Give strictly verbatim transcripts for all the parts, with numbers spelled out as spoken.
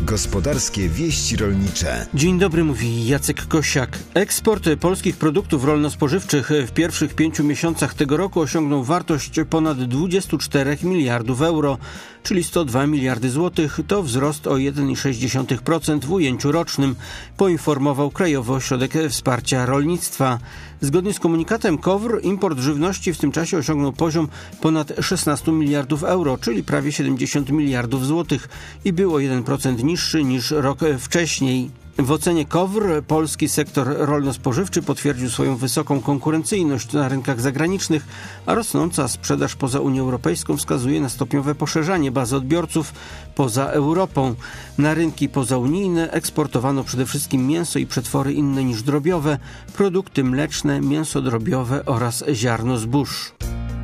Gospodarskie wieści rolnicze. Dzień dobry, mówi Jacek Kosiak. Eksport polskich produktów rolno-spożywczych w pierwszych pięciu miesiącach tego roku osiągnął wartość ponad dwadzieścia cztery miliardów euro, czyli sto dwa miliardy złotych. To wzrost o jeden przecinek sześć procent w ujęciu rocznym, poinformował Krajowy Ośrodek Wsparcia Rolnictwa. Zgodnie z komunikatem K O W R import żywności w tym czasie osiągnął poziom ponad szesnaście miliardów euro, czyli prawie siedemdziesiąt miliardów złotych i był o jeden procent niższy niż rok wcześniej. W ocenie K O W R polski sektor rolno-spożywczy potwierdził swoją wysoką konkurencyjność na rynkach zagranicznych, a rosnąca sprzedaż poza Unią Europejską wskazuje na stopniowe poszerzanie bazy odbiorców poza Europą. Na rynki pozaunijne eksportowano przede wszystkim mięso i przetwory inne niż drobiowe, produkty mleczne, mięso drobiowe oraz ziarno zbóż.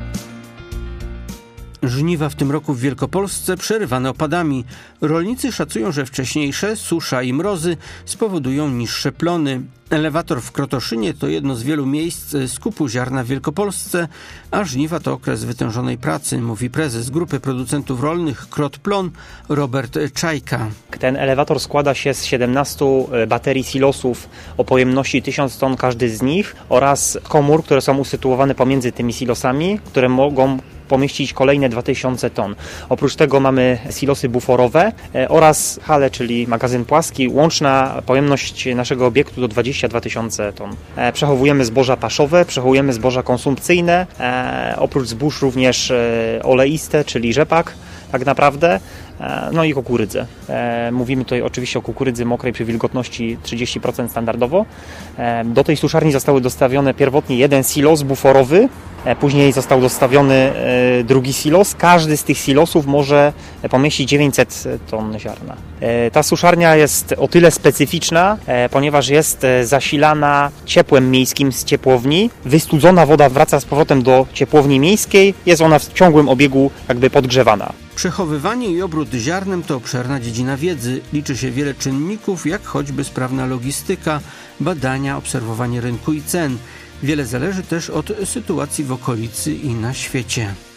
Żniwa w tym roku w Wielkopolsce przerywane opadami. Rolnicy szacują, że wcześniejsze susza i mrozy spowodują niższe plony. Elewator w Krotoszynie to jedno z wielu miejsc skupu ziarna w Wielkopolsce, a żniwa to okres wytężonej pracy, mówi prezes Grupy Producentów Rolnych Krot-Plon Robert Czajka. Ten elewator składa się z siedemnastu baterii silosów o pojemności tysiąc ton każdy z nich oraz komór, które są usytuowane pomiędzy tymi silosami, które mogą pomieścić kolejne dwa tysiące ton. Oprócz tego mamy silosy buforowe oraz halę, czyli magazyn płaski. Łączna pojemność naszego obiektu to dwadzieścia dwa tysiące ton. Przechowujemy zboża paszowe, przechowujemy zboża konsumpcyjne, oprócz zbóż również oleiste, czyli rzepak tak naprawdę, no i kukurydzę. Mówimy tutaj oczywiście o kukurydzy mokrej przy wilgotności trzydzieści procent standardowo. Do tej suszarni zostały dostawione pierwotnie jeden silos buforowy, później został dostawiony drugi silos. Każdy z tych silosów może pomieścić dziewięćset ton ziarna. Ta suszarnia jest o tyle specyficzna, ponieważ jest zasilana ciepłem miejskim z ciepłowni. Wystudzona woda wraca z powrotem do ciepłowni miejskiej. Jest ona w ciągłym obiegu jakby podgrzewana. Przechowywanie i obrót ziarnem to obszerna dziedzina wiedzy. Liczy się wiele czynników, jak choćby sprawna logistyka, badania, obserwowanie rynku i cen. Wiele zależy też od sytuacji w okolicy i na świecie.